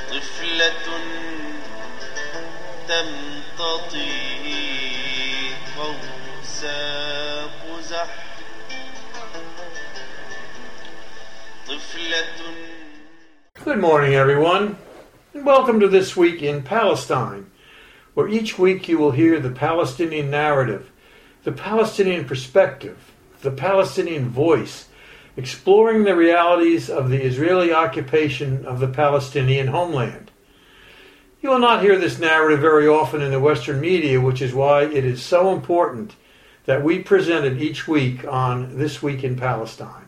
طفلة تمتطي قوس قزح طفلة. Good morning, everyone, and welcome to This Week in Palestine, where each week you will hear the Palestinian narrative, the Palestinian perspective, the Palestinian voice, exploring the realities of the Israeli occupation of the Palestinian homeland. You will not hear this narrative very often in the Western media, which is why it is so important that we present it each week on This Week in Palestine.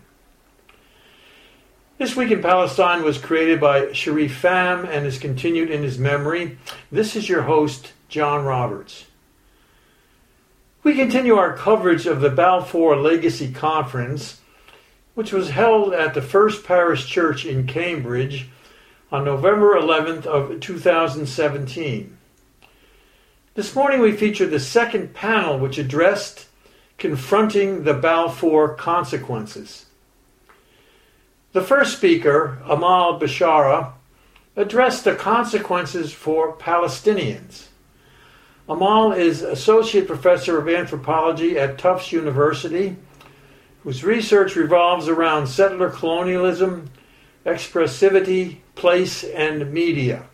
This Week in Palestine was created by Sharif Pham and is continued in his memory. This is your host, John Roberts. We continue our coverage of the Balfour Legacy Conference, which was held at the First Parish Church in Cambridge on November 11th of 2017. This morning we featured the second panel, which addressed confronting the Balfour consequences. The first speaker, Amal Bishara, addressed the consequences for Palestinians. Amal is Associate Professor of Anthropology at Tufts University, whose research revolves around settler colonialism, expressivity, place, and media.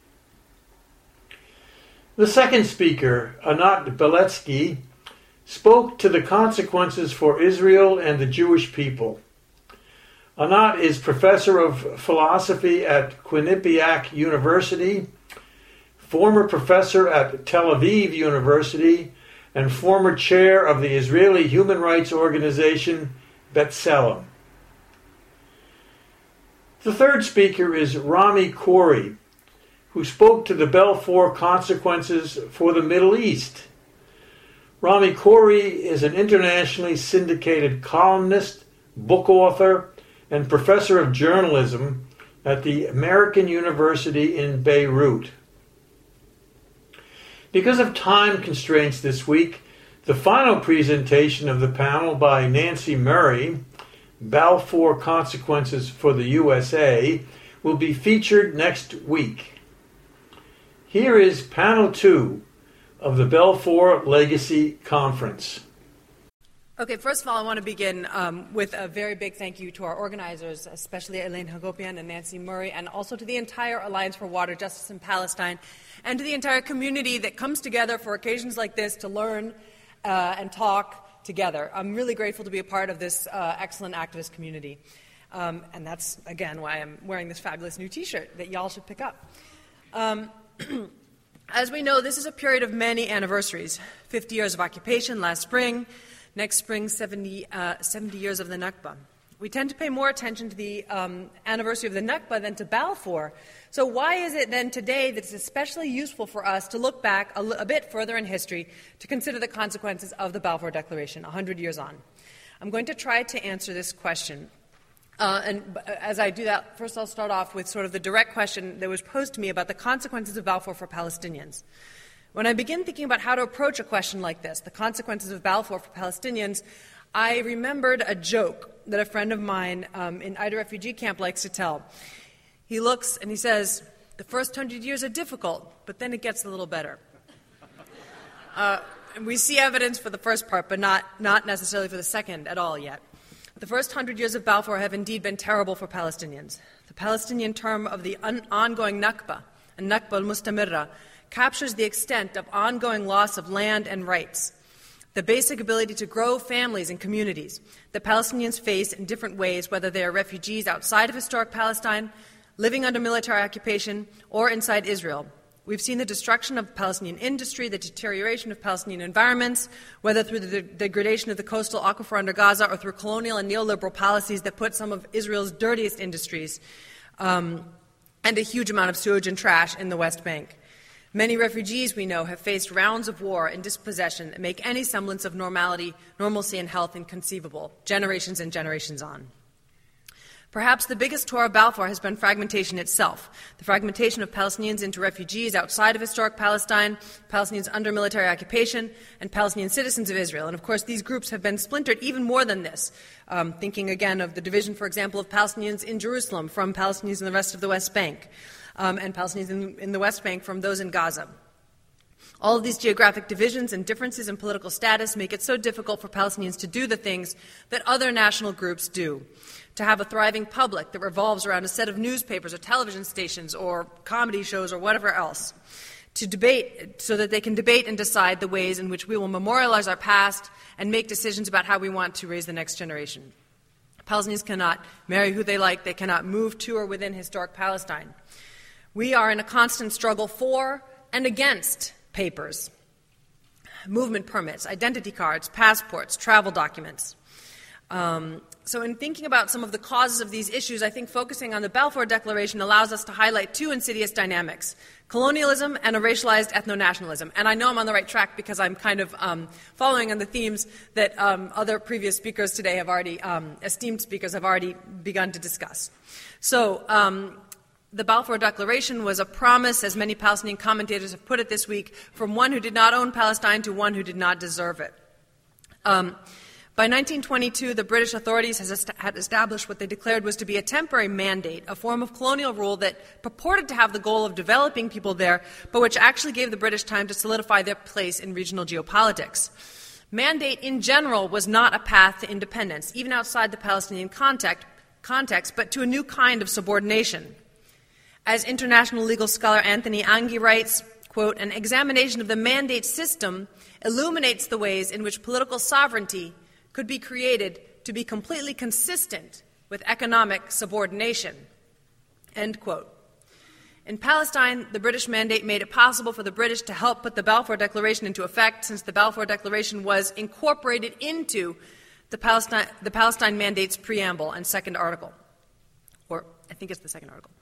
The second speaker, Anat Beletsky, spoke to the consequences for Israel and the Jewish people. Anat is Professor of Philosophy at Quinnipiac University, former Professor at Tel Aviv University, and former Chair of the Israeli human rights organization B'Tselem. The third speaker is Rami Khoury, who spoke to the Balfour consequences for the Middle East. Rami Khoury is an internationally syndicated columnist, book author, and professor of journalism at the American University in Beirut. Because of time constraints this week, the final presentation of the panel by Nancy Murray, Balfour Consequences for the USA, will be featured next week. Here is panel 2 of the Balfour Legacy Conference. Okay, first of all, I want to begin with a very big thank you to our organizers, especially Elaine Hagopian and Nancy Murray, and also to the entire Alliance for Water Justice in Palestine, and to the entire community that comes together for occasions like this to learn and talk together. I'm really grateful to be a part of this excellent activist community. And that's, again, why I'm wearing this fabulous new T-shirt that y'all should pick up. As we know, this is a period of many anniversaries. 50 years of occupation last spring. Next spring, 70 years of the Nakba. We tend to pay more attention to the anniversary of the Nakba than to Balfour. So why is it then today that it's especially useful for us to look back a bit further in history to consider the consequences of the Balfour Declaration 100 years on? I'm going to try to answer this question. And as I do that, first I'll start off with sort of the direct question that was posed to me about the consequences of Balfour for Palestinians. When I begin thinking about how to approach a question like this, the consequences of Balfour for Palestinians, I remembered a joke that a friend of mine in Aida refugee camp likes to tell. He looks and he says, the first 100 years are difficult, but then it gets a little better. And we see evidence for the first part, but not necessarily for the second at all yet. The first 100 years of Balfour have indeed been terrible for Palestinians. The Palestinian term of the ongoing Nakba, and Nakba al-Mustamirra, captures the extent of ongoing loss of land and rights, the basic ability to grow families and communities that Palestinians face in different ways, whether they are refugees outside of historic Palestine, living under military occupation, or inside Israel. We've seen the destruction of Palestinian industry, the deterioration of Palestinian environments, whether through the degradation of the coastal aquifer under Gaza or through colonial and neoliberal policies that put some of Israel's dirtiest industries and a huge amount of sewage and trash in the West Bank. Many refugees, we know, have faced rounds of war and dispossession that make any semblance of normalcy, and health inconceivable, generations and generations on. Perhaps the biggest tour of Balfour has been fragmentation itself, the fragmentation of Palestinians into refugees outside of historic Palestine, Palestinians under military occupation, and Palestinian citizens of Israel. And of course, these groups have been splintered even more than this, thinking again of the division, for example, of Palestinians in Jerusalem from Palestinians in the rest of the West Bank. and Palestinians in the West Bank from those in Gaza. All of these geographic divisions and differences in political status make it so difficult for Palestinians to do the things that other national groups do, to have a thriving public that revolves around a set of newspapers or television stations or comedy shows or whatever else, to debate so that they can debate and decide the ways in which we will memorialize our past and make decisions about how we want to raise the next generation. Palestinians cannot marry who they like. They cannot move to or within historic Palestine. We are in a constant struggle for and against papers, movement permits, identity cards, passports, travel documents. So in thinking about some of the causes of these issues, I think focusing on the Balfour Declaration allows us to highlight two insidious dynamics: colonialism and a racialized ethno-nationalism. And I know I'm on the right track because I'm kind of following on the themes that other previous speakers today have already, esteemed speakers have already begun to discuss. So the Balfour Declaration was a promise, as many Palestinian commentators have put it this week, from one who did not own Palestine to one who did not deserve it. By 1922, the British authorities had established what they declared was to be a temporary mandate, a form of colonial rule that purported to have the goal of developing people there, but which actually gave the British time to solidify their place in regional geopolitics. Mandate, in general, was not a path to independence, even outside the Palestinian context, but to a new kind of subordination. As international legal scholar Anthony Angi writes, quote, "An examination of the mandate system illuminates the ways in which political sovereignty could be created to be completely consistent with economic subordination," end quote. In Palestine, the British mandate made it possible for the British to help put the Balfour Declaration into effect, since the Balfour Declaration was incorporated into the Palestine Mandate's preamble and second article. Or I think it's the second article.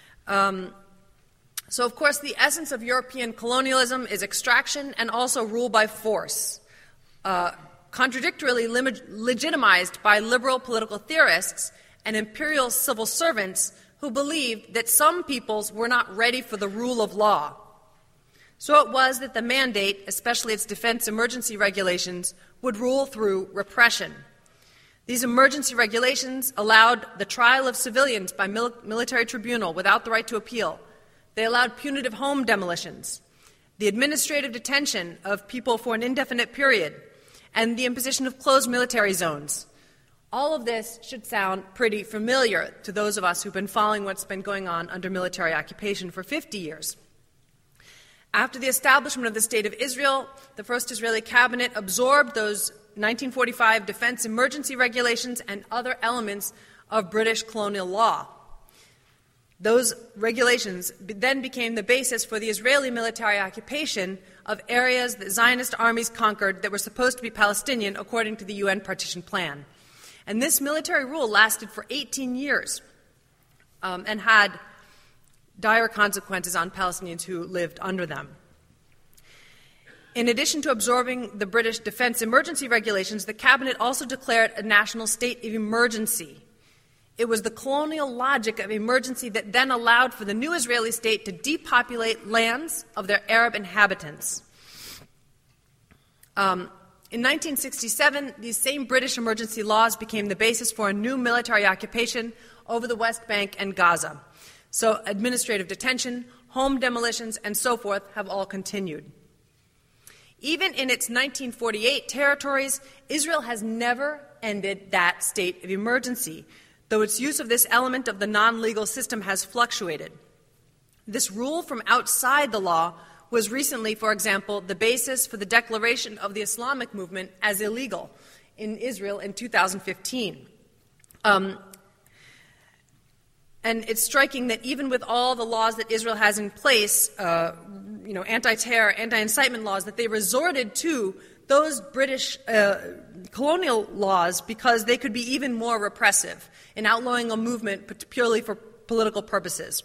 So, of course, the essence of European colonialism is extraction and also rule by force, contradictorily legitimized by liberal political theorists and imperial civil servants who believed that some peoples were not ready for the rule of law. So it was that the mandate, especially its defense emergency regulations, would rule through repression. These emergency regulations allowed the trial of civilians by military tribunal without the right to appeal. They allowed punitive home demolitions, the administrative detention of people for an indefinite period, and the imposition of closed military zones. All of this should sound pretty familiar to those of us who've been following what's been going on under military occupation for 50 years. After the establishment of the State of Israel, the first Israeli cabinet absorbed those 1945 defense emergency regulations and other elements of British colonial law. Those regulations then became the basis for the Israeli military occupation of areas that Zionist armies conquered that were supposed to be Palestinian according to the UN partition plan. And this military rule lasted for 18 years and had dire consequences on Palestinians who lived under them. In addition to absorbing the British defense emergency regulations, the cabinet also declared a national state of emergency. It was the colonial logic of emergency that then allowed for the new Israeli state to depopulate lands of their Arab inhabitants. In 1967, these same British emergency laws became the basis for a new military occupation over the West Bank and Gaza. So administrative detention, home demolitions, and so forth have all continued. Even in its 1948 territories, Israel has never ended that state of emergency, though its use of this element of the non-legal system has fluctuated. This rule from outside the law was recently, for example, the basis for the declaration of the Islamic movement as illegal in Israel in 2015. And it's striking that even with all the laws that Israel has in place, anti-terror, anti-incitement laws, that they resorted to those British colonial laws because they could be even more repressive in outlawing a movement purely for political purposes.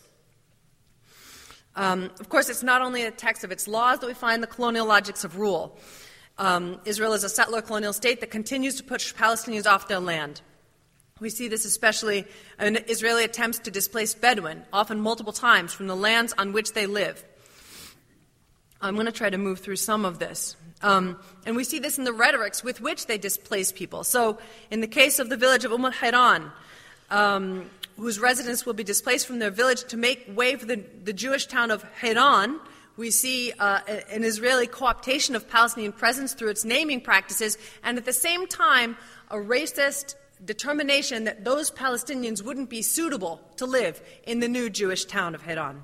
Of course, it's not only in the text of its laws that we find the colonial logics of rule. Israel is a settler colonial state that continues to push Palestinians off their land. We see this especially in Israeli attempts to displace Bedouin, often multiple times, from the lands on which they live. I'm going to try to move through some of this. And we see this in the rhetorics with which they displace people. So in the case of the village of Hayran, whose residents will be displaced from their village to make way for the Jewish town of Hebron. We see an Israeli co-optation of Palestinian presence through its naming practices, and at the same time, a racist determination that those Palestinians wouldn't be suitable to live in the new Jewish town of Hebron.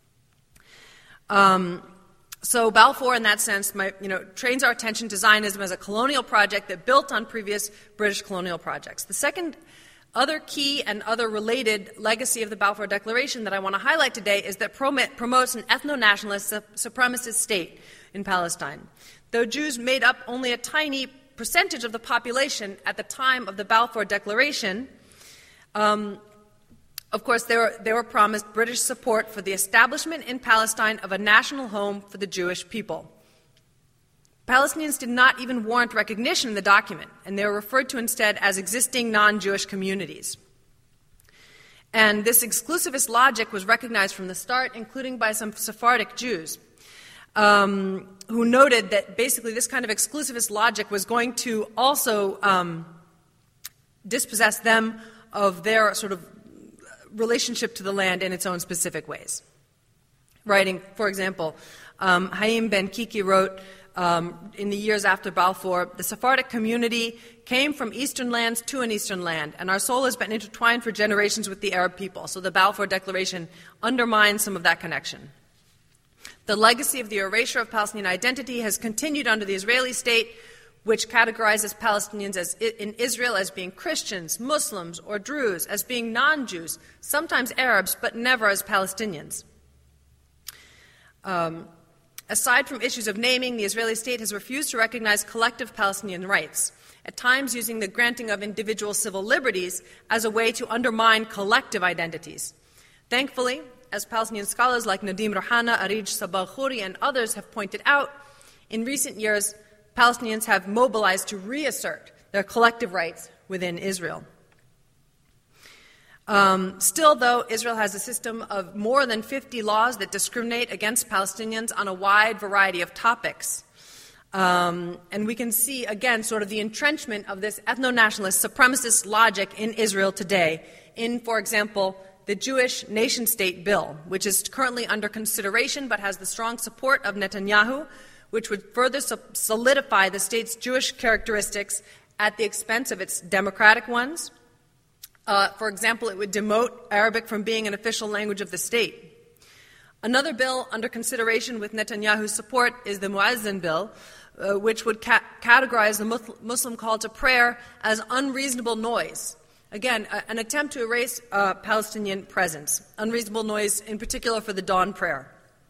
So Balfour, in that sense, trains our attention to Zionism as a colonial project that built on previous British colonial projects. The second other key and other related legacy of the Balfour Declaration that I want to highlight today is that promotes an ethno-nationalist supremacist state in Palestine. Though Jews made up only a tiny percentage of the population at the time of the Balfour Declaration, of course, they were promised British support for the establishment in Palestine of a national home for the Jewish people. Palestinians did not even warrant recognition in the document, and they were referred to instead as existing non-Jewish communities. And this exclusivist logic was recognized from the start, including by some Sephardic Jews, who noted that basically this kind of exclusivist logic was going to also dispossess them of their sort of relationship to the land in its own specific ways. Writing, for example, Haim Ben Kiki wrote in the years after Balfour, the Sephardic community came from eastern lands to an eastern land, and our soul has been intertwined for generations with the Arab people. So the Balfour Declaration undermines some of that connection. The legacy of the erasure of Palestinian identity has continued under the Israeli state, which categorizes Palestinians in Israel as being Christians, Muslims, or Druze, as being non-Jews, sometimes Arabs, but never as Palestinians. Aside from issues of naming, the Israeli state has refused to recognize collective Palestinian rights, at times using the granting of individual civil liberties as a way to undermine collective identities. Thankfully, as Palestinian scholars like Nadim Rahana, Arij Sabah Khoury, and others have pointed out, in recent years, Palestinians have mobilized to reassert their collective rights within Israel. Still, though, Israel has a system of more than 50 laws that discriminate against Palestinians on a wide variety of topics. And we can see, again, sort of the entrenchment of this ethno-nationalist supremacist logic in Israel today in, for example, the Jewish nation-state bill, which is currently under consideration but has the strong support of Netanyahu, which would further solidify the state's Jewish characteristics at the expense of its democratic ones. For example, it would demote Arabic from being an official language of the state. Another bill under consideration with Netanyahu's support is the Muazzin bill, which would categorize the Muslim call to prayer as unreasonable noise. Again, an attempt to erase Palestinian presence, unreasonable noise in particular for the dawn prayer.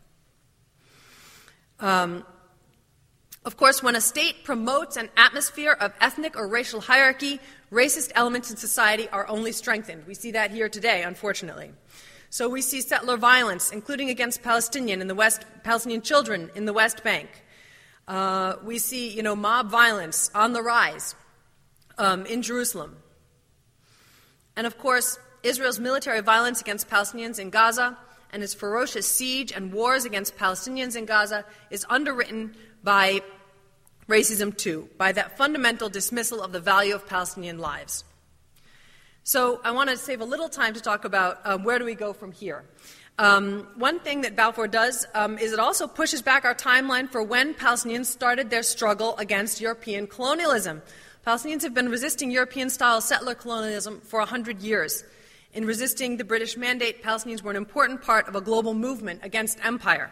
Of course, when a state promotes an atmosphere of ethnic or racial hierarchy, racist elements in society are only strengthened. We see that here today, unfortunately. So we see settler violence, including against Palestinian children in the West Bank. We see, mob violence on the rise in Jerusalem. And of course, Israel's military violence against Palestinians in Gaza and its ferocious siege and wars against Palestinians in Gaza is underwritten by racism too, by that fundamental dismissal of the value of Palestinian lives. So I want to save a little time to talk about where do we go from here. One thing that Balfour does is it also pushes back our timeline for when Palestinians started their struggle against European colonialism. Palestinians have been resisting European-style settler colonialism for 100 years. In resisting the British Mandate, Palestinians were an important part of a global movement against empire.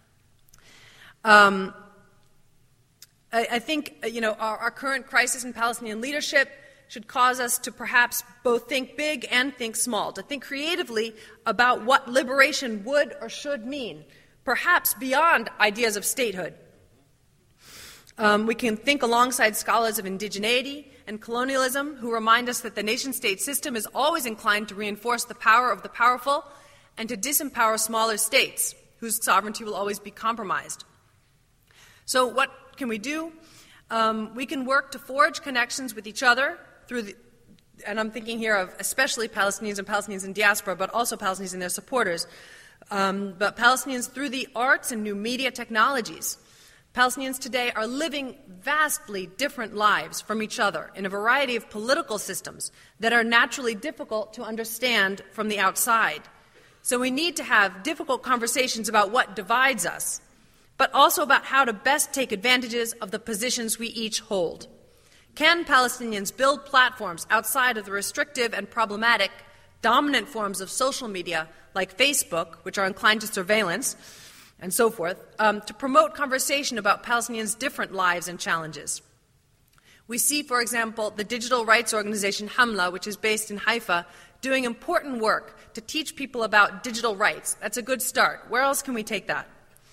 I think, our current crisis in Palestinian leadership should cause us to perhaps both think big and think small, to think creatively about what liberation would or should mean, perhaps beyond ideas of statehood. We can think alongside scholars of indigeneity and colonialism who remind us that the nation-state system is always inclined to reinforce the power of the powerful and to disempower smaller states whose sovereignty will always be compromised. So what can we do? We can work to forge connections with each other and I'm thinking here of especially Palestinians and Palestinians in diaspora, but also Palestinians and their supporters, but Palestinians through the arts and new media technologies. Palestinians today are living vastly different lives from each other in a variety of political systems that are naturally difficult to understand from the outside. So we need to have difficult conversations about what divides us, but also about how to best take advantages of the positions we each hold. Can Palestinians build platforms outside of the restrictive and problematic dominant forms of social media like Facebook, which are inclined to surveillance, and so forth, to promote conversation about Palestinians' different lives and challenges? We see, for example, the digital rights organization Hamla, which is based in Haifa, doing important work to teach people about digital rights. That's a good start. Where else can we take that?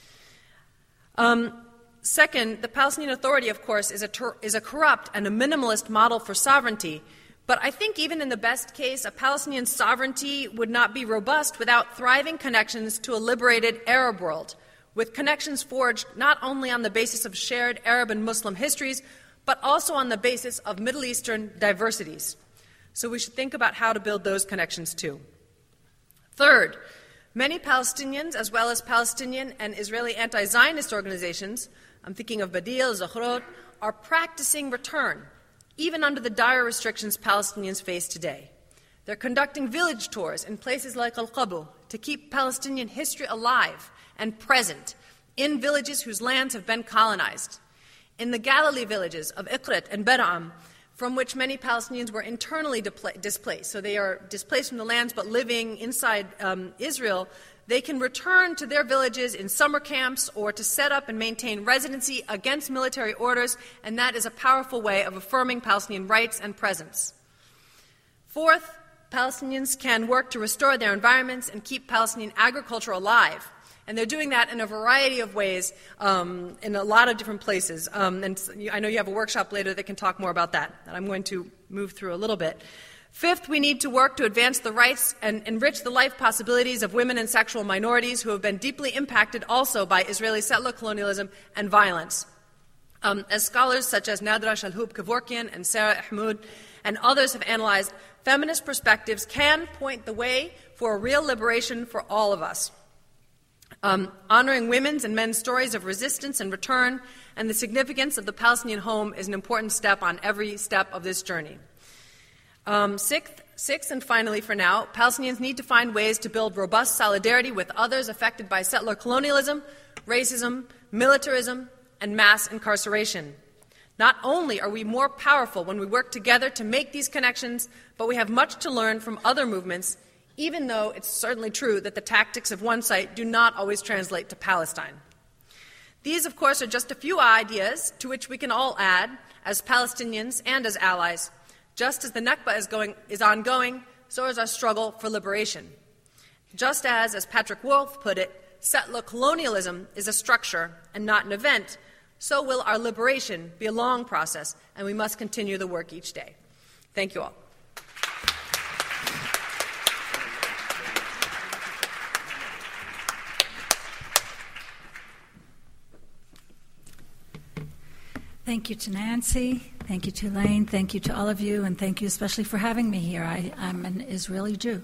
Second, the Palestinian Authority, of course, is a corrupt and a minimalist model for sovereignty. But I think even in the best case, a Palestinian sovereignty would not be robust without thriving connections to a liberated Arab world, with connections forged not only on the basis of shared Arab and Muslim histories, but also on the basis of Middle Eastern diversities. So we should think about how to build those connections too. Third, many Palestinians, as well as Palestinian and Israeli anti-Zionist organizations, I'm thinking of Badil, Zochrot, are practicing return, even under the dire restrictions Palestinians face today. They're conducting village tours in places like Al-Qabu to keep Palestinian history alive and present in villages whose lands have been colonized. In the Galilee villages of Iqrit and Ber'am, from which many Palestinians were internally displaced, so they are displaced from the lands but living inside Israel, they can return to their villages in summer camps or to set up and maintain residency against military orders, and that is a powerful way of affirming Palestinian rights and presence. Fourth, Palestinians can work to restore their environments and keep Palestinian agriculture alive. And they're doing that in a variety of ways in a lot of different places. And I know you have a workshop later that can talk more about that, and I'm going to move through a little bit. Fifth, we need to work to advance the rights and enrich the life possibilities of women and sexual minorities who have been deeply impacted also by Israeli settler colonialism and violence. As scholars such as Nadra Shalhoub-Kevorkian and Sarah Ahmoud and others have analyzed, feminist perspectives can point the way for a real liberation for all of us. Honoring women's and men's stories of resistance and return and the significance of the Palestinian home is an important step on every step of this journey. Sixth, and finally for now, Palestinians need to find ways to build robust solidarity with others affected by settler colonialism, racism, militarism, and mass incarceration. Not only are we more powerful when we work together to make these connections, but we have much to learn from other movements, even though it's certainly true that the tactics of one site do not always translate to Palestine. These, of course, are just a few ideas to which we can all add as Palestinians and as allies. Just as the Nakba is ongoing, so is our struggle for liberation. Just as Patrick Wolf put it, settler colonialism is a structure and not an event, so will our liberation be a long process, and we must continue the work each day. Thank you all. Thank you to Nancy, thank you to Elaine, thank you to all of you, and thank you especially for having me here. I'm an Israeli Jew.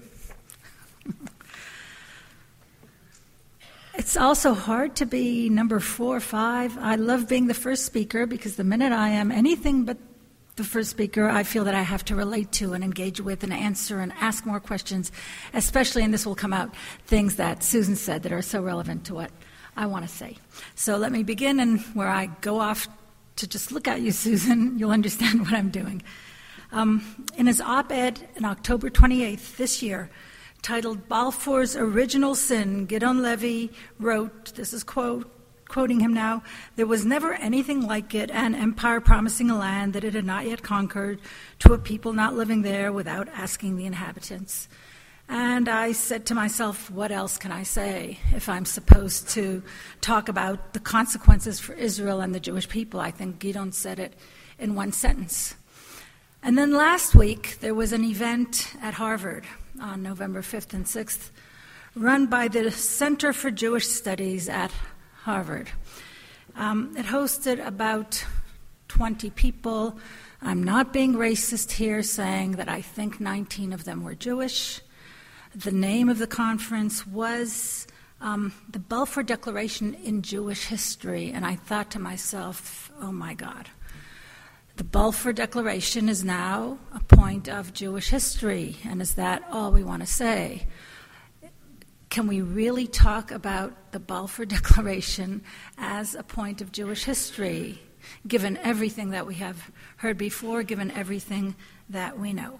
It's also hard to be number 4 or 5. I love being the first speaker because the minute I am anything but the first speaker, I feel that I have to relate to and engage with and answer and ask more questions, especially, and this will come out, things that Susan said that are so relevant to what I want to say. So let me begin, and where I go off to just look at you, Susan, you'll understand what I'm doing. In his op-ed on October 28th this year, titled Balfour's Original Sin, Gideon Levy wrote, this is quoting him now, "There was never anything like it, an empire promising a land that it had not yet conquered to a people not living there without asking the inhabitants." And I said to myself, what else can I say if I'm supposed to talk about the consequences for Israel and the Jewish people? I think Gideon said it in one sentence. And then last week, there was an event at Harvard on November 5th and 6th, run by the Center for Jewish Studies at Harvard. It hosted about 20 people. I'm not being racist here, saying that I think 19 of them were Jewish. The name of the conference was the Balfour Declaration in Jewish history, and I thought to myself, oh my God, the Balfour Declaration is now a point of Jewish history, and is that all we want to say? Can we really talk about the Balfour Declaration as a point of Jewish history, given everything that we have heard before, given everything that we know?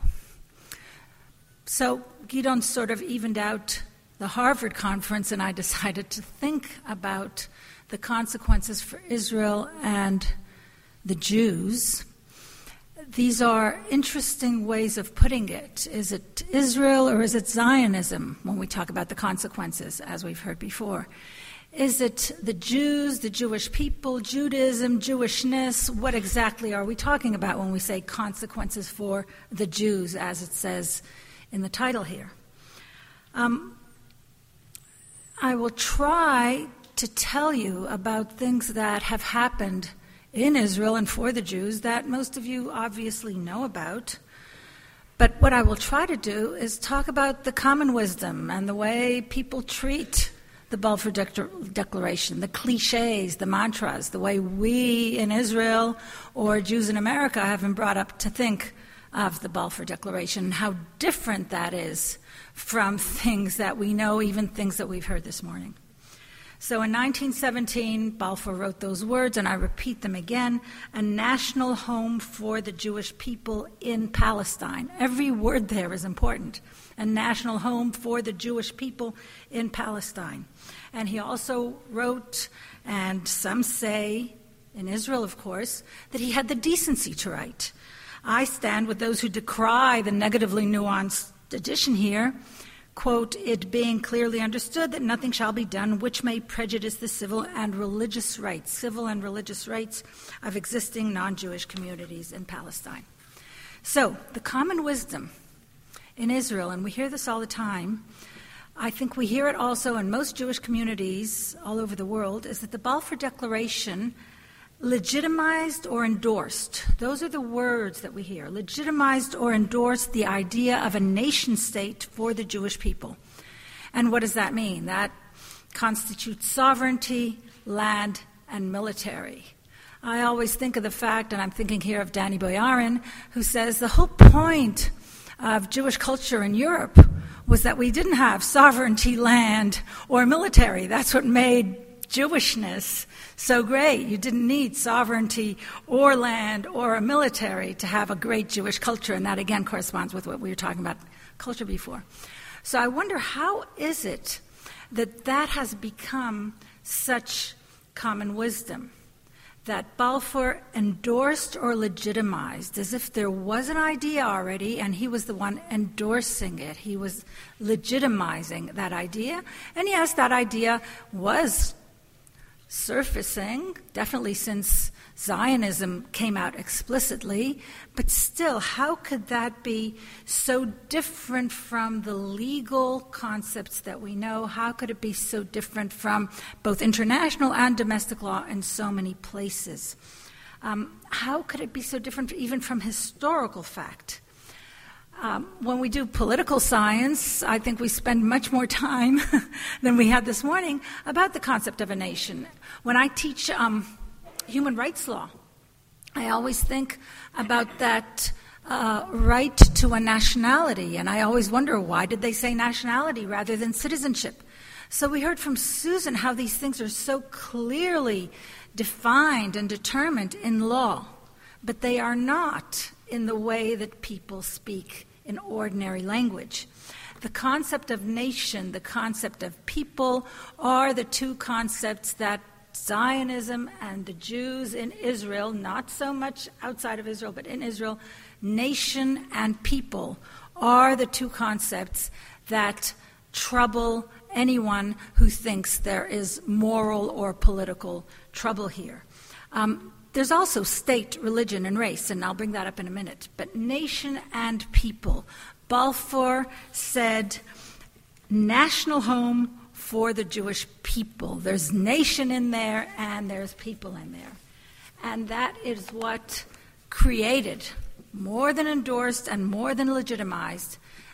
So Gideon sort of evened out the Harvard conference, and I decided to think about the consequences for Israel and the Jews. These are interesting ways of putting it. Is it Israel or is it Zionism when we talk about the consequences, as we've heard before? Is it the Jews, the Jewish people, Judaism, Jewishness? What exactly are we talking about when we say consequences for the Jews, as it says in the title here? I will try to tell you about things that have happened in Israel and for the Jews that most of you obviously know about. But what I will try to do is talk about the common wisdom and the way people treat the Balfour Declaration, the cliches, the mantras, the way we in Israel or Jews in America have been brought up to think of the Balfour Declaration, and how different that is from things that we know, even things that we've heard this morning. So in 1917, Balfour wrote those words, and I repeat them again: a national home for the Jewish people in Palestine. Every word there is important. A national home for the Jewish people in Palestine. And he also wrote, and some say, in Israel of course, that he had the decency to write. I stand with those who decry the negatively nuanced addition here, quote, it being clearly understood that nothing shall be done which may prejudice the civil and religious rights of existing non-Jewish communities in Palestine. So, the common wisdom in Israel, and we hear this all the time, I think we hear it also in most Jewish communities all over the world, is that the Balfour Declaration legitimized or endorsed, those are the words that we hear, legitimized or endorsed the idea of a nation state for the Jewish people. And what does that mean? That constitutes sovereignty, land, and military. I always think of the fact, and I'm thinking here of Danny Boyarin, who says the whole point of Jewish culture in Europe was that we didn't have sovereignty, land, or military. That's what made Jewishness so great. You didn't need sovereignty or land or a military to have a great Jewish culture, and that again corresponds with what we were talking about culture before. So I wonder, how is it that that has become such common wisdom, that Balfour endorsed or legitimized, as if there was an idea already and he was the one endorsing it. He was legitimizing that idea. And yes, that idea was surfacing, definitely since Zionism came out explicitly, but still, how could that be so different from the legal concepts that we know? How could it be so different from both international and domestic law in so many places? How could it be so different even from historical fact? When we do political science, I think we spend much more time than we had this morning about the concept of a nation. When I teach human rights law, I always think about that right to a nationality, and I always wonder, why did they say nationality rather than citizenship? So we heard from Susan how these things are so clearly defined and determined in law, but they are not in the way that people speak in ordinary language. The concept of nation, the concept of people, are the two concepts that Zionism and the Jews in Israel, not so much outside of Israel, but in Israel, nation and people are the two concepts that trouble anyone who thinks there is moral or political trouble here. There's also state, religion, and race, and I'll bring that up in a minute. But nation and people. Balfour said, national home for the Jewish people. There's nation in there, and there's people in there. And that is what created, more than endorsed and more than legitimized,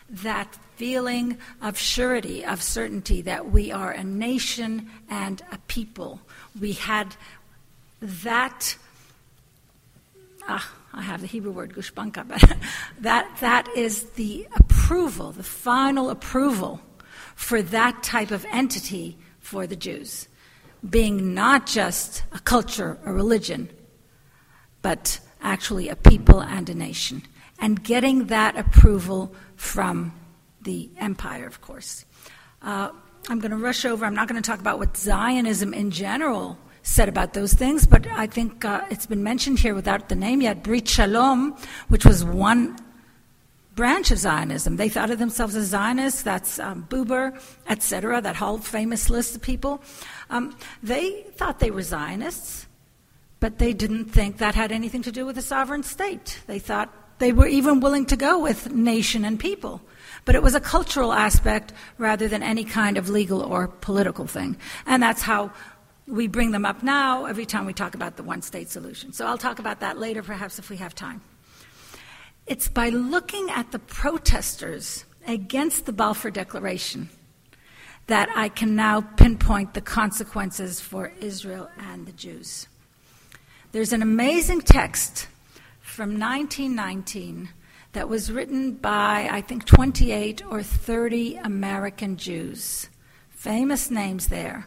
that feeling of surety, of certainty, that we are a nation and a people. We had that, I have the Hebrew word gushbanka, but that is the approval, the final approval for that type of entity for the Jews, being not just a culture, a religion, but actually a people and a nation, and getting that approval from the empire, of course. I'm going to rush over. I'm not going to talk about what Zionism in general said about those things, but I think it's been mentioned here without the name yet. Brit Shalom, which was one branch of Zionism. They thought of themselves as Zionists. That's Buber, etc., that whole famous list of people. They thought they were Zionists, but they didn't think that had anything to do with a sovereign state. They thought they were even willing to go with nation and people. But it was a cultural aspect rather than any kind of legal or political thing. And that's how we bring them up now every time we talk about the one-state solution. So I'll talk about that later, perhaps, if we have time. It's by looking at the protesters against the Balfour Declaration that I can now pinpoint the consequences for Israel and the Jews. There's an amazing text from 1919 that was written by, I think, 28 or 30 American Jews. Famous names there.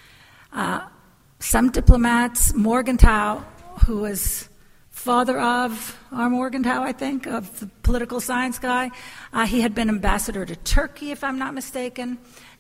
Some diplomats, Morgenthau, who was father of R. Morgenthau, I think, of the political science guy. He had been ambassador to Turkey, if I'm not mistaken.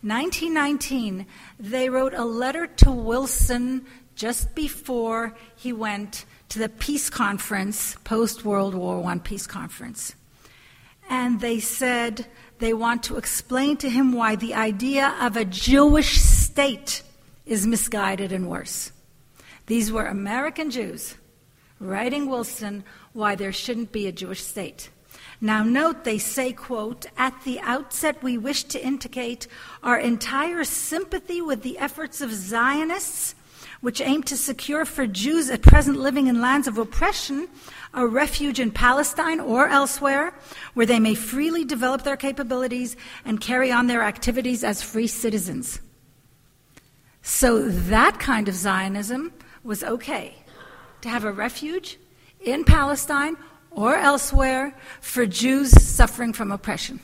1919, they wrote a letter to Wilson just before he went to the peace conference, post-World War I peace conference. And they said they want to explain to him why the idea of a Jewish state is misguided and worse. These were American Jews writing Wilson why there shouldn't be a Jewish state. Now note, they say, quote, "At the outset we wish to indicate our entire sympathy with the efforts of Zionists, which aim to secure for Jews at present living in lands of oppression a refuge in Palestine or elsewhere, where they may freely develop their capabilities and carry on their activities as free citizens." So that kind of Zionism was okay, to have a refuge in Palestine or elsewhere for Jews suffering from oppression.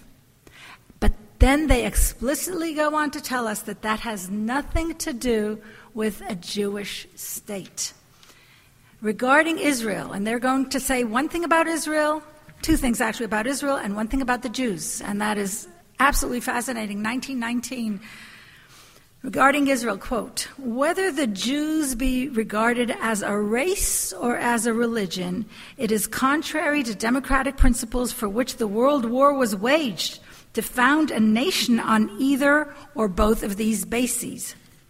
But then they explicitly go on to tell us that that has nothing to do with a Jewish state. Regarding Israel, and they're going to say one thing about Israel, two things actually about Israel, and one thing about the Jews, and that is absolutely fascinating. 1919, regarding Israel, quote, "Whether the Jews be regarded as a race or as a religion, it is contrary to democratic principles for which the world war was waged to found a nation on either or both of these bases.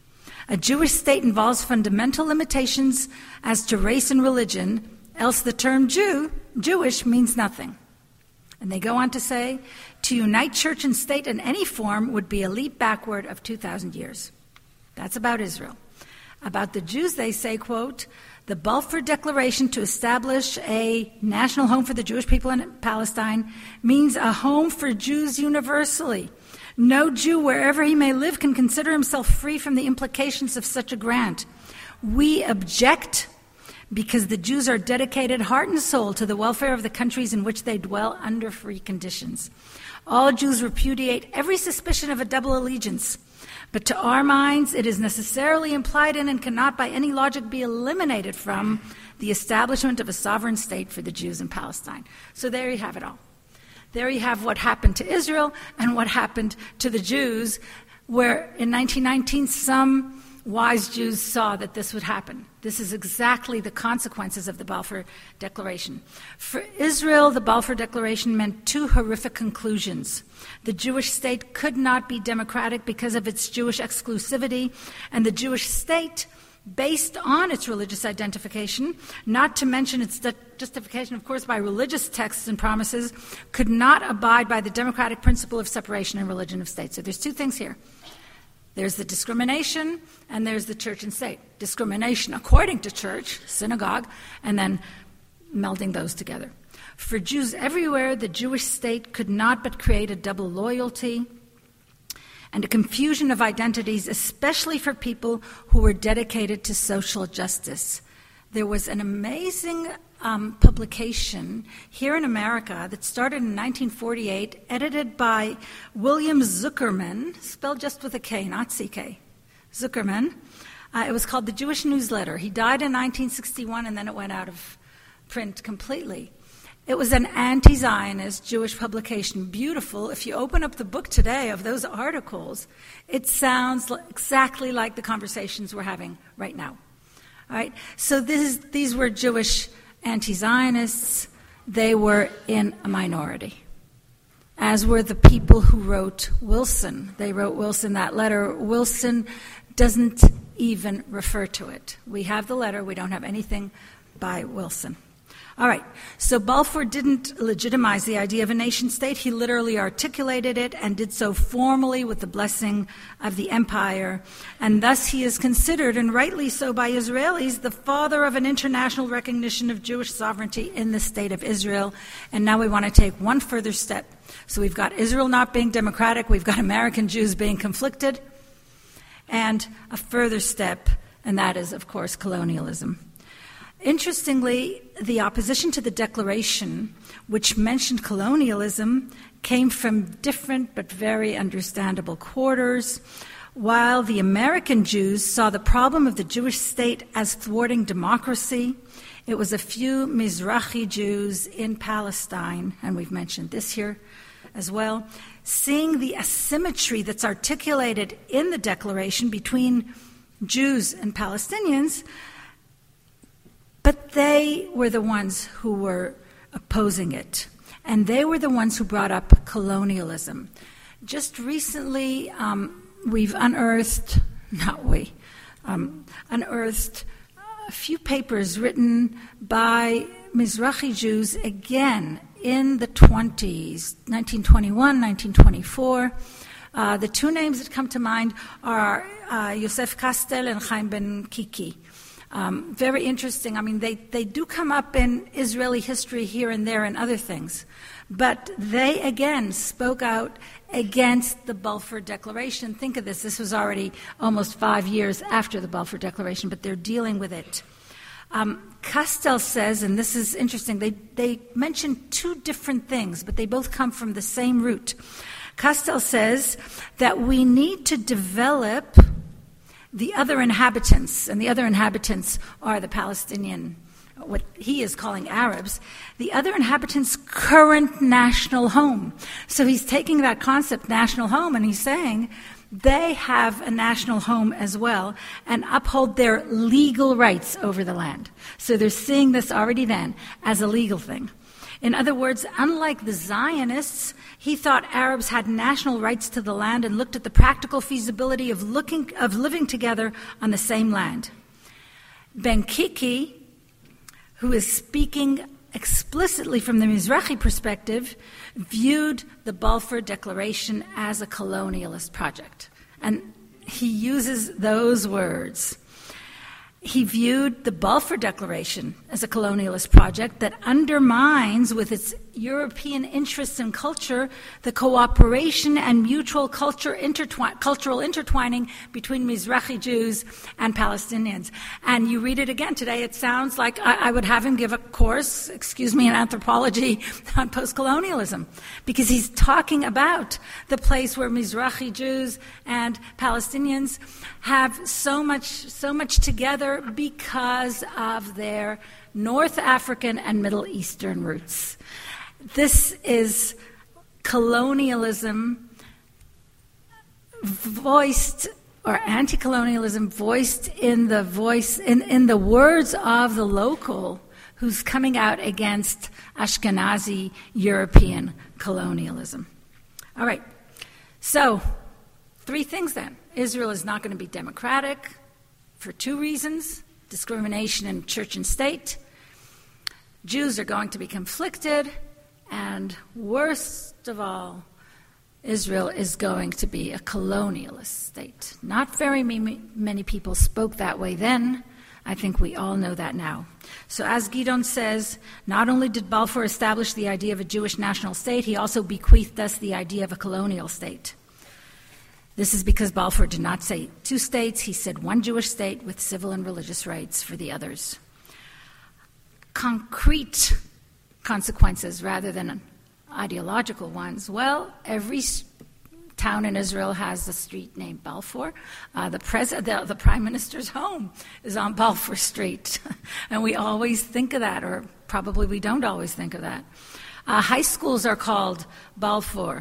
A Jewish state involves fundamental limitations as to race and religion, else the term Jewish, means nothing." And they go on to say, "To unite church and state in any form would be a leap backward of 2,000 years. That's about Israel. About the Jews, they say, quote, "The Balfour Declaration to establish a national home for the Jewish people in Palestine means a home for Jews universally. No Jew, wherever he may live, can consider himself free from the implications of such a grant. We object because the Jews are dedicated heart and soul to the welfare of the countries in which they dwell under free conditions. All Jews repudiate every suspicion of a double allegiance. But to our minds, it is necessarily implied in and cannot by any logic be eliminated from the establishment of a sovereign state for the Jews in Palestine." So there you have it all. There you have what happened to Israel and what happened to the Jews, where in 1919 some wise Jews saw that this would happen. This is exactly the consequences of the Balfour Declaration. For Israel, the Balfour Declaration meant two horrific conclusions. The Jewish state could not be democratic because of its Jewish exclusivity, and the Jewish state, based on its religious identification, not to mention its justification, of course, by religious texts and promises, could not abide by the democratic principle of separation and religion of state. So there's two things here. There's the discrimination, and there's the church and state. Discrimination according to church, synagogue, and then melding those together. For Jews everywhere, the Jewish state could not but create a double loyalty and a confusion of identities, especially for people who were dedicated to social justice. There was an amazing publication here in America that started in 1948, edited by William Zuckerman, spelled just with a K, not C-K, Zuckerman. It was called The Jewish Newsletter. He died in 1961, and then it went out of print completely. It was an anti-Zionist Jewish publication. Beautiful. If you open up the book today of those articles, it sounds exactly like the conversations we're having right now. All right? So these were Jewish anti-Zionists. They were in a minority, as were the people who wrote Wilson. They wrote Wilson that letter. Wilson doesn't even refer to it. We have the letter. We don't have anything by Wilson. All right, so Balfour didn't legitimize the idea of a nation state. He literally articulated it and did so formally with the blessing of the empire. And thus he is considered, and rightly so by Israelis, the father of an international recognition of Jewish sovereignty in the state of Israel. And now we want to take one further step. So we've got Israel not being democratic, we've got American Jews being conflicted, and a further step, and that is, of course, colonialism. Interestingly, the opposition to the Declaration, which mentioned colonialism, came from different but very understandable quarters, while the American Jews saw the problem of the Jewish state as thwarting democracy. It was a few Mizrahi Jews in Palestine, and we've mentioned this here as well, seeing the asymmetry that's articulated in the Declaration between Jews and Palestinians. But they were the ones who were opposing it, and they were the ones who brought up colonialism. Just recently, we've unearthed a few papers written by Mizrahi Jews, again, in the 20s, 1921, 1924. The two names that come to mind are Yosef Kastel and Chaim Ben Kiki. Very interesting. I mean, they do come up in Israeli history here and there and other things. But they, again, spoke out against the Balfour Declaration. Think of this. This was already almost 5 years after the Balfour Declaration, but they're dealing with it. Kastel says, and this is interesting, they mention two different things, but they both come from the same root. Kastel says that we need to develop the other inhabitants, and the other inhabitants are the Palestinian, what he is calling Arabs, the other inhabitants' current national home. So he's taking that concept, national home, and he's saying they have a national home as well and uphold their legal rights over the land. So they're seeing this already then as a legal thing. In other words, unlike the Zionists, he thought Arabs had national rights to the land and looked at the practical feasibility of living together on the same land. Ben Kiki, who is speaking explicitly from the Mizrahi perspective, viewed the Balfour Declaration as a colonialist project. And he uses those words. He viewed the Balfour Declaration as a colonialist project that undermines, with its European interests and culture, the cooperation and mutual cultural intertwining between Mizrahi Jews and Palestinians. And you read it again today, it sounds like I would have him give a course, in anthropology on post-colonialism, because he's talking about the place where Mizrahi Jews and Palestinians have so much together because of their North African and Middle Eastern roots. This is colonialism voiced, or anti-colonialism voiced in the words of the local who's coming out against Ashkenazi European colonialism. All right, so 3 things then. Israel is not going to be democratic for 2 reasons: discrimination in church and state. Jews are going to be conflicted. And worst of all, Israel is going to be a colonialist state. Not very many people spoke that way then. I think we all know that now. So as Gideon says, not only did Balfour establish the idea of a Jewish national state, he also bequeathed us the idea of a colonial state. This is because Balfour did not say two states, he said one Jewish state with civil and religious rights for the others. Concrete consequences rather than ideological ones. Well, every town in Israel has a street named Balfour. The Prime Minister's home is on Balfour Street. And we always think of that, or probably we don't always think of that. High schools are called Balfour.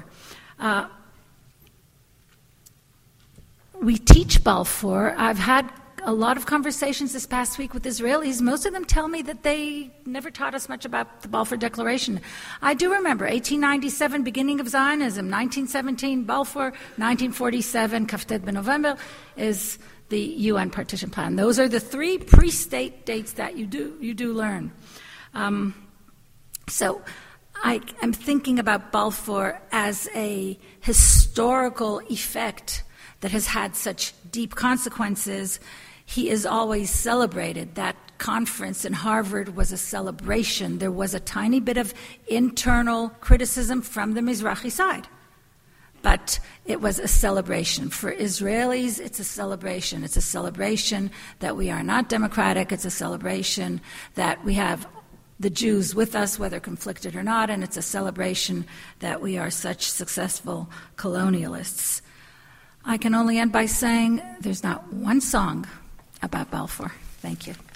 We teach Balfour. I've had a lot of conversations this past week with Israelis. Most of them tell me that they never taught us much about the Balfour Declaration. I do remember 1897, beginning of Zionism, 1917, Balfour, 1947, Kaftet B'November is the UN partition plan. Those are the three pre-state dates that you do learn. So I am thinking about Balfour as a historical effect that has had such deep consequences. He is always celebrated. That conference in Harvard was a celebration. There was a tiny bit of internal criticism from the Mizrahi side, but it was a celebration. For Israelis, it's a celebration. It's a celebration that we are not democratic. It's a celebration that we have the Jews with us, whether conflicted or not, and it's a celebration that we are such successful colonialists. I can only end by saying there's not one song about Balfour. Thank you.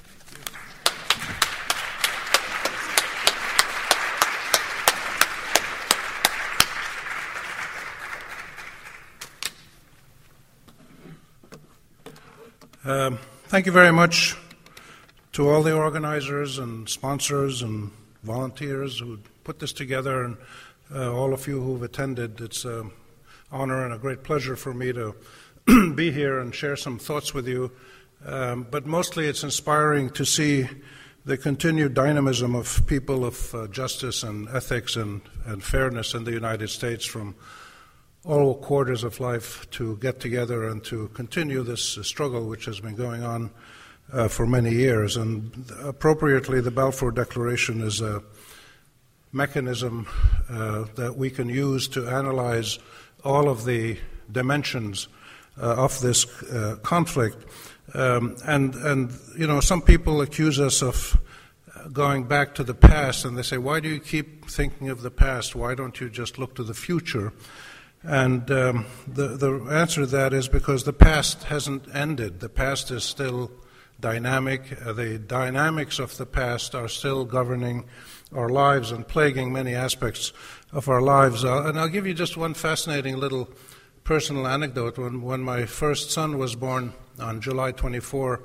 Thank you very much to all the organizers and sponsors and volunteers who put this together, and all of you who've attended. It's an honor and a great pleasure for me to be here and share some thoughts with you. But mostly it's inspiring to see the continued dynamism of people of justice and ethics and fairness in the United States from all quarters of life to get together and to continue this struggle which has been going on for many years. And appropriately, the Balfour Declaration is a mechanism that we can use to analyze all of the dimensions of this conflict. And you know, some people accuse us of going back to the past, and they say, why do you keep thinking of the past? Why don't you just look to the future? And the answer to that is because the past hasn't ended. The past is still dynamic. The dynamics of the past are still governing our lives and plaguing many aspects of our lives. And I'll give you just one fascinating little personal anecdote. When my first son was born on July 24,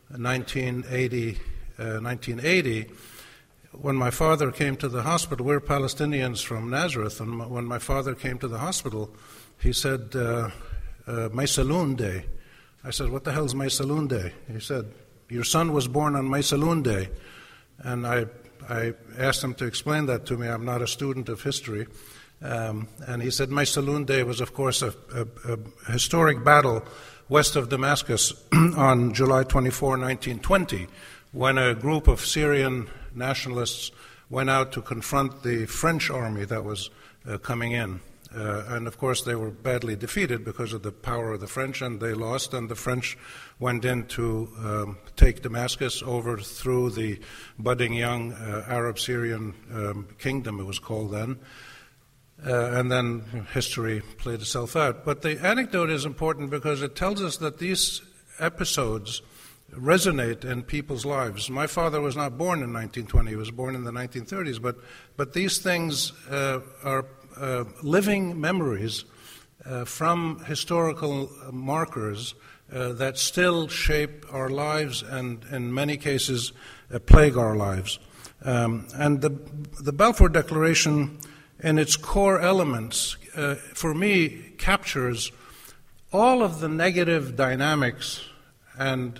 1980, when my father came to the hospital, we're Palestinians from Nazareth, and when my father came to the hospital, he said, my Saloon Day. I said, what the hell's my Saloon Day? He said, your son was born on my Saloon Day. And I asked him to explain that to me. I'm not a student of history. And he said, my Saloon Day was, of course, a historic battle west of Damascus on July 24, 1920, when a group of Syrian nationalists went out to confront the French army that was coming in. And of course they were badly defeated because of the power of the French, and they lost, and the French went in to take Damascus, overthrew the budding young Arab-Syrian kingdom, it was called then. And then history played itself out. But the anecdote is important because it tells us that these episodes resonate in people's lives. My father was not born in 1920, he was born in the 1930s, but these things are living memories from historical markers that still shape our lives and in many cases plague our lives. And the Balfour Declaration in its core elements, for me, captures all of the negative dynamics and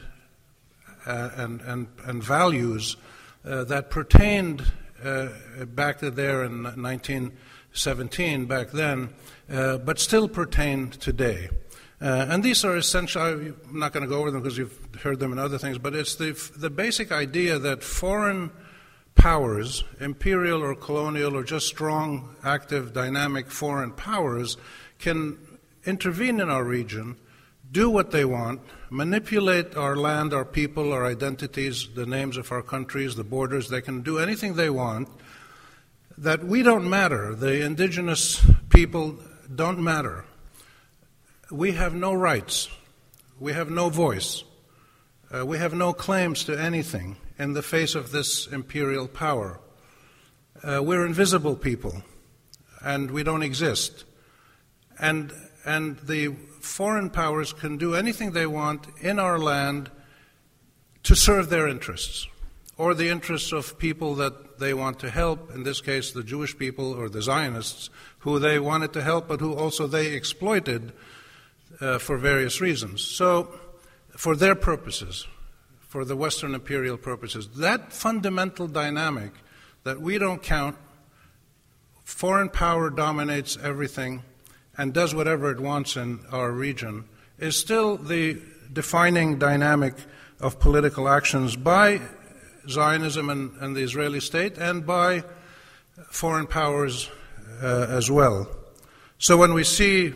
values that pertained back there in 1917, back then, but still pertain today. And these are essential. I'm not going to go over them because you've heard them in other things, but it's the basic idea that foreign powers, imperial or colonial or just strong, active, dynamic foreign powers, can intervene in our region, do what they want, manipulate our land, our people, our identities, the names of our countries, the borders. They can do anything they want, that we don't matter. The indigenous people don't matter. We have no rights. We have no voice. We have no claims to anything in the face of this imperial power. We're invisible people, and we don't exist. And the foreign powers can do anything they want in our land to serve their interests, or the interests of people that they want to help, in this case the Jewish people or the Zionists, who they wanted to help, but who also they exploited for various reasons. So, for their purposes, for the Western imperial purposes, that fundamental dynamic that we don't count, foreign power dominates everything and does whatever it wants in our region, is still the defining dynamic of political actions by Zionism and the Israeli state, and by foreign powers as well. So when we see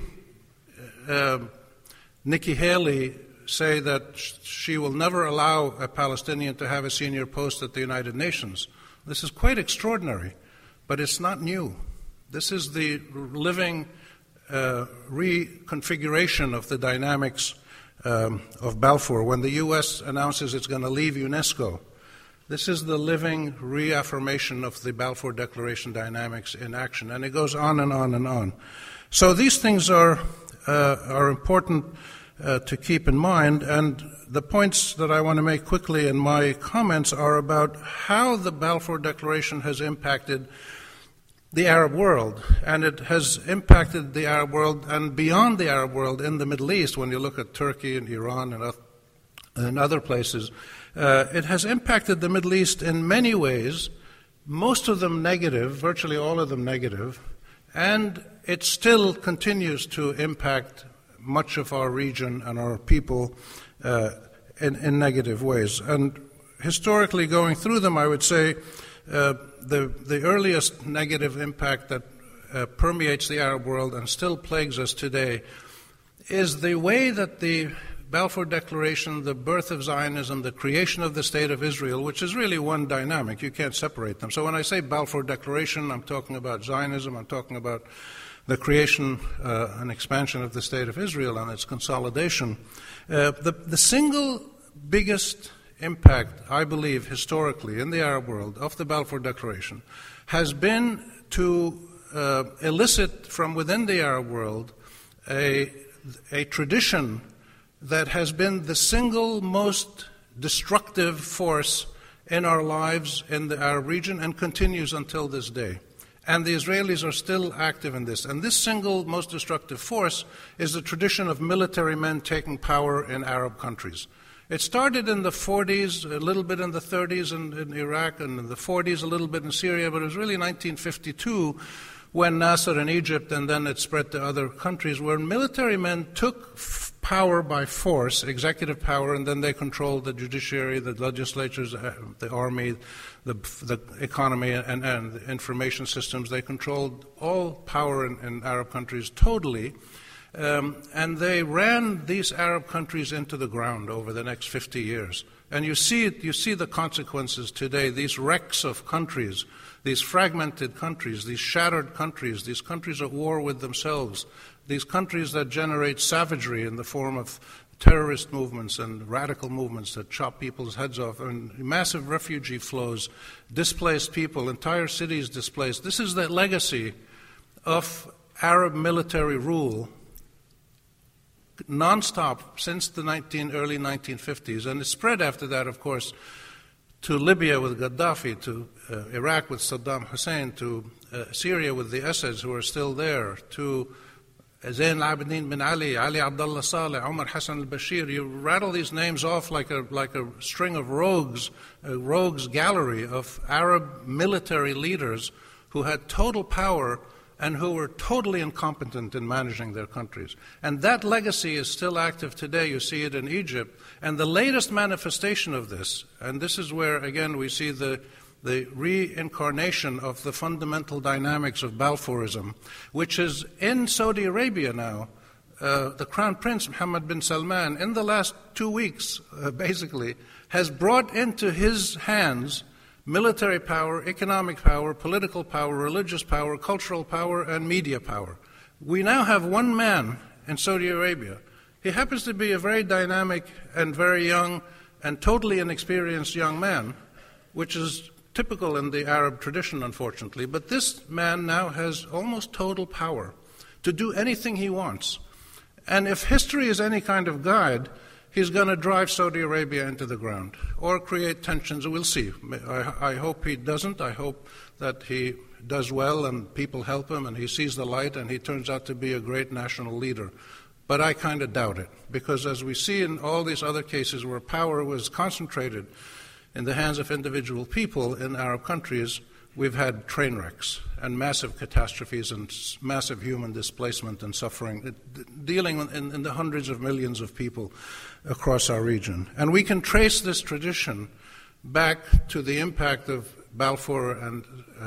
Nikki Haley say that she will never allow a Palestinian to have a senior post at the United Nations, this is quite extraordinary, but it's not new. This is the living reconfiguration of the dynamics of Balfour. When the U.S. announces it's going to leave UNESCO, this is the living reaffirmation of the Balfour Declaration dynamics in action, and it goes on and on and on. So these things are important to keep in mind, and the points that I want to make quickly in my comments are about how the Balfour Declaration has impacted the Arab world, and it has impacted the Arab world and beyond the Arab world in the Middle East. When you look at Turkey and Iran and other places, it has impacted the Middle East in many ways, most of them negative, virtually all of them negative, and it still continues to impact much of our region and our people in negative ways. And historically, going through them, I would say the earliest negative impact that permeates the Arab world and still plagues us today is the way that the Balfour Declaration, the birth of Zionism, the creation of the State of Israel, which is really one dynamic, you can't separate them. So when I say Balfour Declaration, I'm talking about Zionism, I'm talking about the creation and expansion of the State of Israel and its consolidation. The single biggest impact, I believe, historically in the Arab world of the Balfour Declaration has been to elicit from within the Arab world a tradition that has been the single most destructive force in our lives in the Arab region and continues until this day. And the Israelis are still active in this. And this single most destructive force is the tradition of military men taking power in Arab countries. It started in the 40s, a little bit in the 30s in Iraq, and in the 40s a little bit in Syria, but it was really 1952 when Nasser in Egypt, and then it spread to other countries, where military men took power by force, executive power, and then they controlled the judiciary, the legislatures, the army, the economy, and the information systems. They controlled all power in Arab countries totally. And they ran these Arab countries into the ground over the next 50 years. And you see the consequences today, these wrecks of countries, these fragmented countries, these shattered countries, these countries at war with themselves, these countries that generate savagery in the form of terrorist movements and radical movements that chop people's heads off, and massive refugee flows, displaced people, entire cities displaced. This is the legacy of Arab military rule non-stop since the early 1950s, and it spread after that, of course, to Libya with Gaddafi, to Iraq with Saddam Hussein, to Syria with the Assads who are still there, to Zayn al-Abidin bin Ali, Ali Abdullah Saleh, Omar Hassan al-Bashir. You rattle these names off like a string of rogues, a rogues gallery of Arab military leaders who had total power and who were totally incompetent in managing their countries. And that legacy is still active today. You see it in Egypt. And the latest manifestation of this, and this is where, again, we see the reincarnation of the fundamental dynamics of Balfourism, which is in Saudi Arabia now. The Crown Prince, Mohammed bin Salman, in the last 2 weeks, basically, has brought into his hands military power, economic power, political power, religious power, cultural power, and media power. We now have one man in Saudi Arabia. He happens to be a very dynamic and very young and totally inexperienced young man, which is typical in the Arab tradition, unfortunately. But this man now has almost total power to do anything he wants. And if history is any kind of guide, he's going to drive Saudi Arabia into the ground or create tensions. We'll see. I hope he doesn't. I hope that he does well and people help him and he sees the light and he turns out to be a great national leader. But I kind of doubt it, because as we see in all these other cases where power was concentrated in the hands of individual people in Arab countries, we've had train wrecks and massive catastrophes and massive human displacement and suffering, dealing in the hundreds of millions of people across our region. And we can trace this tradition back to the impact of Balfour and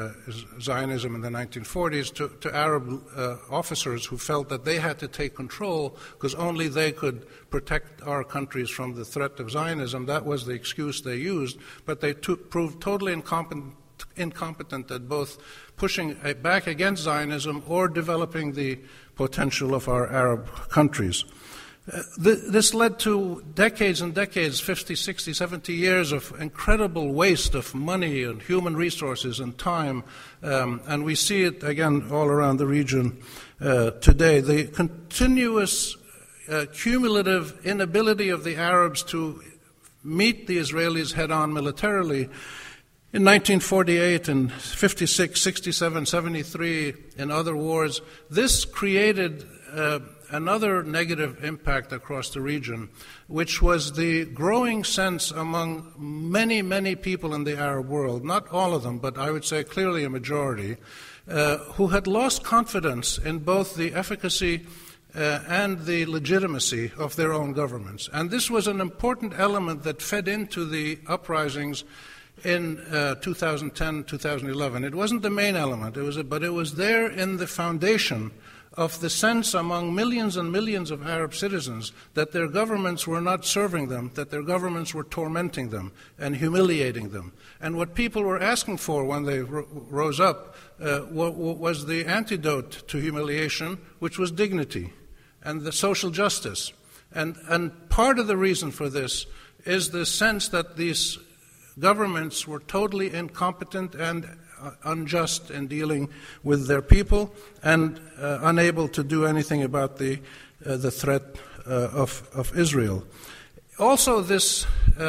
Zionism in the 1940s to Arab officers who felt that they had to take control because only they could protect our countries from the threat of Zionism. That was the excuse they used, but they proved totally incompetent at both pushing back against Zionism or developing the potential of our Arab countries. This led to decades and decades, 50, 60, 70 years of incredible waste of money and human resources and time, and we see it again all around the region today. The continuous cumulative inability of the Arabs to meet the Israelis head-on militarily in 1948 and 56, 67, 73, in other wars, this created another negative impact across the region, which was the growing sense among many, many people in the Arab world, not all of them, but I would say clearly a majority, who had lost confidence in both the efficacy and the legitimacy of their own governments. And this was an important element that fed into the uprisings in 2010, 2011. It wasn't the main element, but it was there in the foundation of the sense among millions and millions of Arab citizens that their governments were not serving them, that their governments were tormenting them and humiliating them. And what people were asking for when they rose up was the antidote to humiliation, which was dignity and the social justice. And part of the reason for this is the sense that these governments were totally incompetent and unjust in dealing with their people and unable to do anything about the threat of Israel. Also, this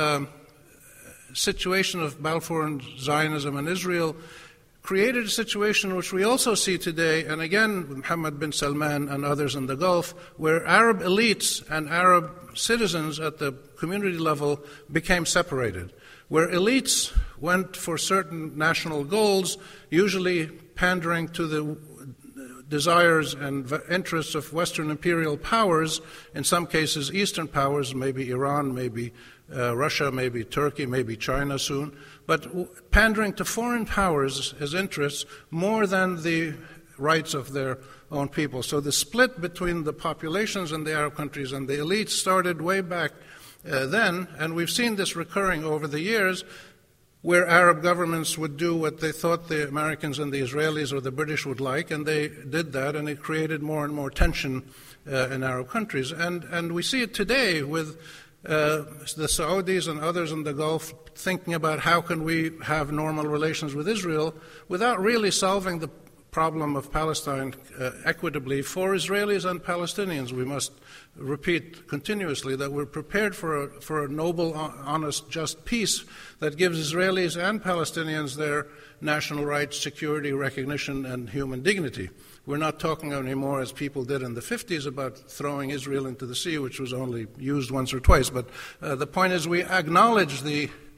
situation of Balfour and Zionism and Israel created a situation which we also see today, and again, Mohammed bin Salman and others in the Gulf, where Arab elites and Arab citizens at the community level became separated, where elites went for certain national goals, usually pandering to the desires and interests of Western imperial powers, in some cases Eastern powers, maybe Iran, maybe Russia, maybe Turkey, maybe China soon, but pandering to foreign powers as interests more than the rights of their own people. So the split between the populations in the Arab countries and the elites started way back then, and we've seen this recurring over the years, where Arab governments would do what they thought the Americans and the Israelis or the British would like, and they did that, and it created more and more tension in Arab countries. And we see it today with the Saudis and others in the Gulf thinking about how can we have normal relations with Israel without really solving the problem of Palestine equitably for Israelis and Palestinians. We must repeat continuously that we're prepared for a noble, honest, just peace that gives Israelis and Palestinians their national rights, security, recognition, and human dignity. We're not talking anymore, as people did in the 50s, about throwing Israel into the sea, which was only used once or twice. But the point is we acknowledge the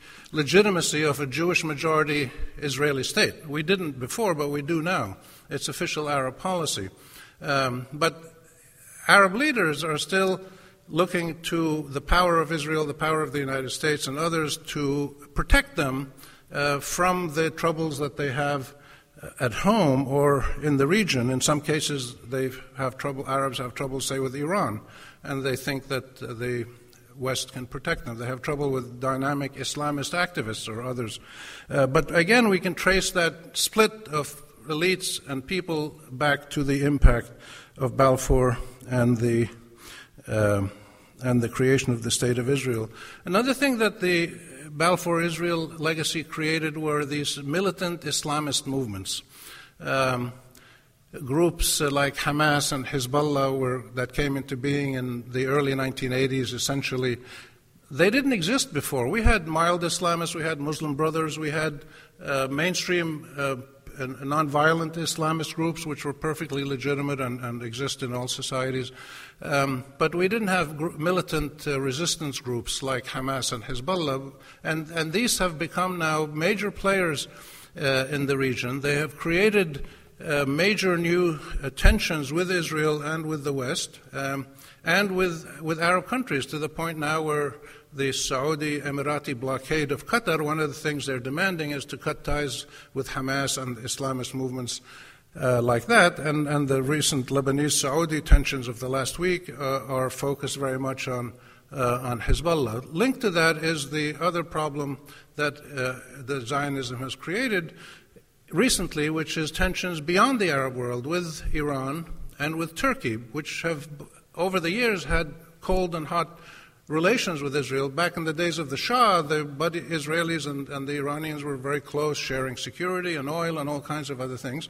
legitimacy of a Jewish majority Israeli state. We didn't before, but we do now. It's official Arab policy. But Arab leaders are still looking to the power of Israel, the power of the United States and others to protect them from the troubles that they have at home or in the region. In some cases, Arabs have trouble, say, with Iran, and they think that the West can protect them. They have trouble with dynamic Islamist activists or others. But again, we can trace that split of elites and people back to the impact of Balfour and the creation of the State of Israel. Another thing that the Balfour Israel legacy created were these militant Islamist movements. Groups like Hamas and Hezbollah that came into being in the early 1980s, essentially, they didn't exist before. We had mild Islamists, we had Muslim Brothers, we had mainstream nonviolent Islamist groups, which were perfectly legitimate and exist in all societies. But we didn't have militant resistance groups like Hamas and Hezbollah, and these have become now major players in the region. They have created major new tensions with Israel and with the West, and with Arab countries, to the point now where the Saudi Emirati blockade of Qatar, one of the things they're demanding is to cut ties with Hamas and Islamist movements like that. And the recent Lebanese-Saudi tensions of the last week are focused very much on Hezbollah. Linked to that is the other problem that the Zionism has created recently, which is tensions beyond the Arab world with Iran and with Turkey, which have over the years had cold and hot relations with Israel. Back in the days of the Shah, the Israelis and the Iranians were very close, sharing security and oil and all kinds of other things.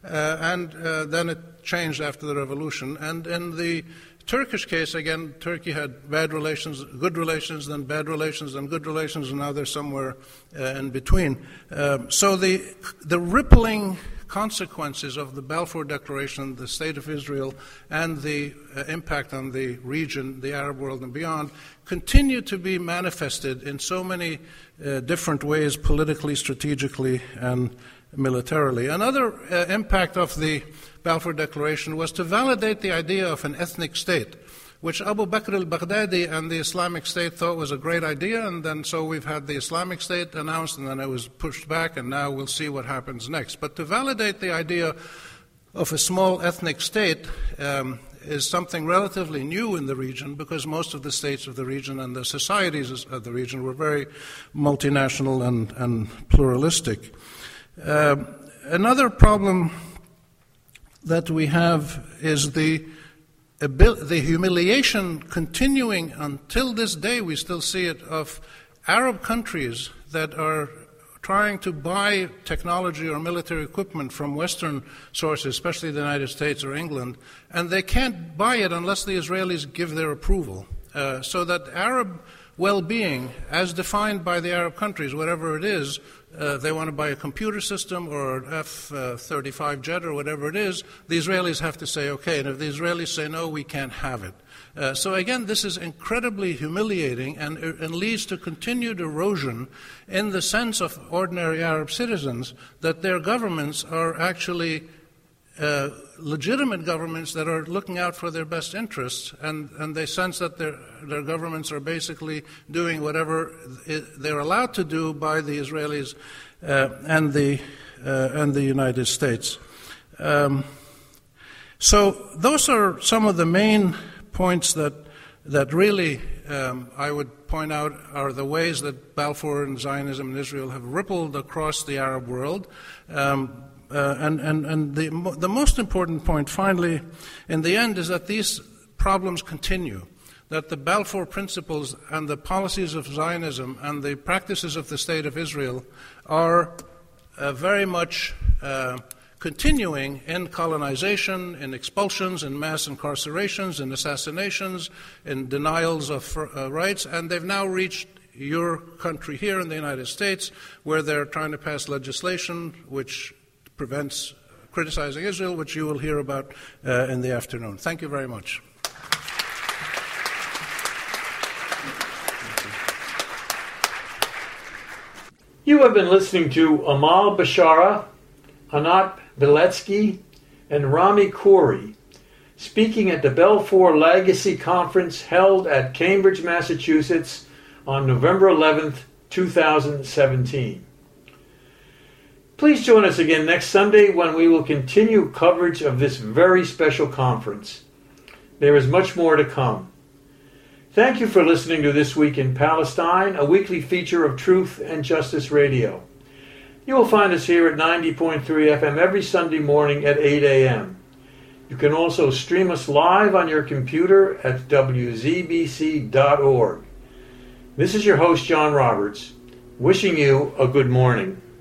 And then it changed after the revolution. And in the Turkish case, again, Turkey had bad relations, good relations, then bad relations, then good relations, and now they're somewhere in between. So the rippling consequences of the Balfour Declaration, the State of Israel, and the impact on the region, the Arab world and beyond, continue to be manifested in so many different ways, politically, strategically, and militarily. Another impact of the Balfour Declaration was to validate the idea of an ethnic state, which Abu Bakr al-Baghdadi and the Islamic State thought was a great idea, and then so we've had the Islamic State announced, and then it was pushed back, and now we'll see what happens next. But to validate the idea of a small ethnic state is something relatively new in the region, because most of the states of the region and the societies of the region were very multinational and pluralistic. Another problem that we have is the humiliation continuing until this day, we still see it, of Arab countries that are trying to buy technology or military equipment from Western sources, especially the United States or England, and they can't buy it unless the Israelis give their approval. So that Arab well-being, as defined by the Arab countries, whatever it is, they want to buy a computer system or an F-35 jet or whatever it is, the Israelis have to say okay, and if the Israelis say no, we can't have it. So again, this is incredibly humiliating and leads to continued erosion in the sense of ordinary Arab citizens that their governments are actually legitimate governments that are looking out for their best interests, and they sense that their governments are basically doing whatever they're allowed to do by the Israelis and the United States. So those are some of the main points that really I would point out are the ways that Balfour and Zionism and Israel have rippled across the Arab world. And the most important point, finally, in the end, is that these problems continue, that the Balfour principles and the policies of Zionism and the practices of the State of Israel are very much continuing in colonization, in expulsions, in mass incarcerations, in assassinations, in denials of rights, and they've now reached your country here in the United States, where they're trying to pass legislation which prevents criticizing Israel, which you will hear about in the afternoon. Thank you very much. You have been listening to Amal Bashara, Anat Beletsky, and Rami Khoury speaking at the Balfour Legacy Conference held at Cambridge, Massachusetts on November 11th, 2017. Please join us again next Sunday when we will continue coverage of this very special conference. There is much more to come. Thank you for listening to This Week in Palestine, a weekly feature of Truth and Justice Radio. You will find us here at 90.3 FM every Sunday morning at 8 a.m. You can also stream us live on your computer at wzbc.org. This is your host, John Roberts, wishing you a good morning.